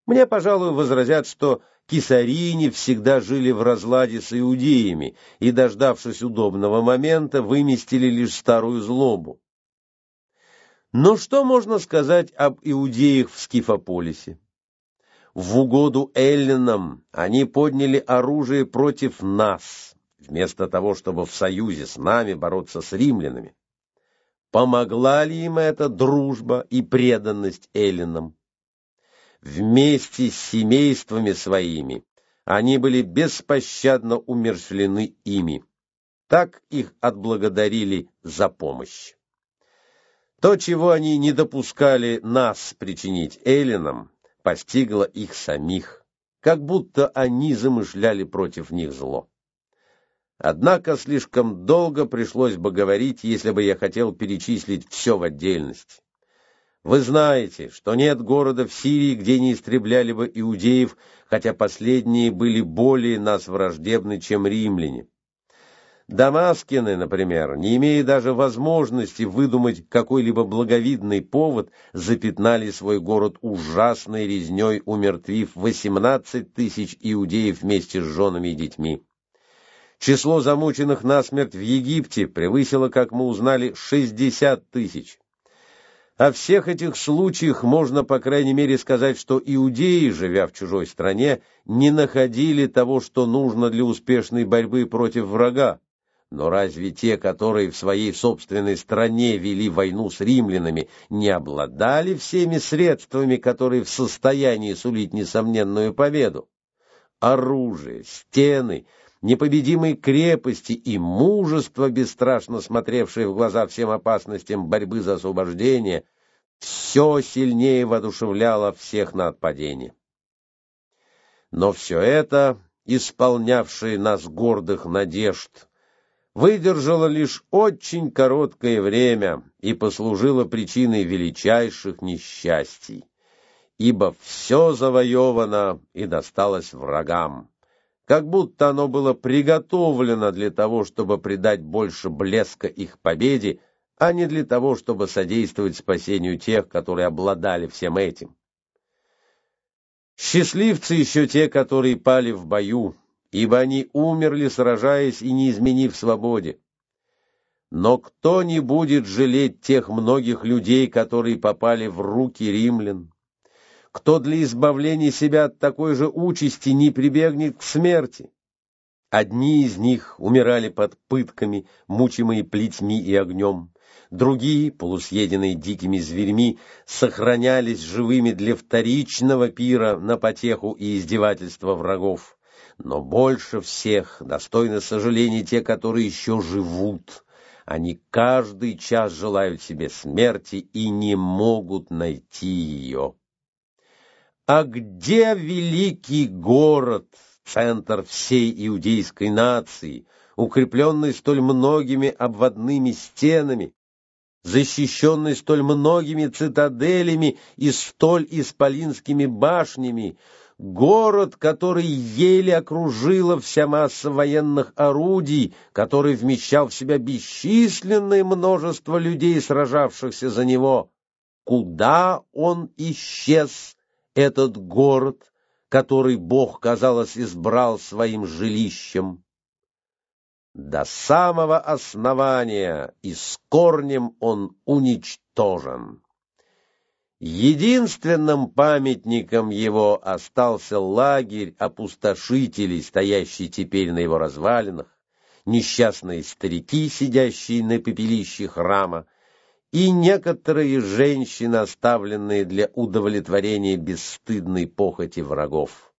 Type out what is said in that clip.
Мне, пожалуй, возразят, что кесарини всегда жили в разладе с иудеями и, дождавшись удобного момента, выместили лишь старую злобу. Но что можно сказать об иудеях в Скифополисе? В угоду эллинам они подняли оружие против нас, вместо того, чтобы в союзе с нами бороться с римлянами. Помогла ли им эта дружба и преданность эллинам? Вместе с семействами своими они были беспощадно умерщвлены ими. Так их отблагодарили за помощь. То, чего они не допускали нас причинить эллинам, постигло их самих, как будто они замышляли против них зло. Однако слишком долго пришлось бы говорить, если бы я хотел перечислить все в отдельности. Вы знаете, что нет города в Сирии, где не истребляли бы иудеев, хотя последние были более нас враждебны, чем римляне. Дамаскины, например, не имея даже возможности выдумать какой-либо благовидный повод, запятнали свой город ужасной резней, умертвив 18 тысяч иудеев вместе с женами и детьми. Число замученных насмерть в Египте превысило, как мы узнали, 60 тысяч. О всех этих случаях можно, по крайней мере, сказать, что иудеи, живя в чужой стране, не находили того, что нужно для успешной борьбы против врага. Но разве те, которые в своей собственной стране вели войну с римлянами, не обладали всеми средствами, которые в состоянии сулить несомненную победу? Оружие, стены, непобедимые крепости и мужество, бесстрашно смотревшее в глаза всем опасностям борьбы за освобождение, все сильнее воодушевляло всех на отпадение. Но все это, исполнявшее нас гордых надежд, выдержало лишь очень короткое время и послужило причиной величайших несчастий, ибо все завоевано и досталось врагам, как будто оно было приготовлено для того, чтобы придать больше блеска их победе, а не для того, чтобы содействовать спасению тех, которые обладали всем этим. Счастливцы еще те, которые пали в бою, ибо они умерли, сражаясь и не изменив свободе. Но кто не будет жалеть тех многих людей, которые попали в руки римлян? Кто для избавления себя от такой же участи не прибегнет к смерти? Одни из них умирали под пытками, мучимые плетьми и огнем. Другие, полусъеденные дикими зверьми, сохранялись живыми для вторичного пира на потеху и издевательства врагов. Но больше всех достойны сожаления те, которые еще живут. Они каждый час желают себе смерти и не могут найти ее. А где великий город, центр всей иудейской нации, укрепленный столь многими обводными стенами, защищенный столь многими цитаделями и столь исполинскими башнями, город, который еле окружила вся масса военных орудий, который вмещал в себя бесчисленное множество людей, сражавшихся за него? Куда он исчез, этот город, который Бог, казалось, избрал своим жилищем? До самого основания и с корнем он уничтожен. Единственным памятником его остался лагерь опустошителей, стоящий теперь на его развалинах, несчастные старики, сидящие на пепелище храма, и некоторые женщины, оставленные для удовлетворения бесстыдной похоти врагов.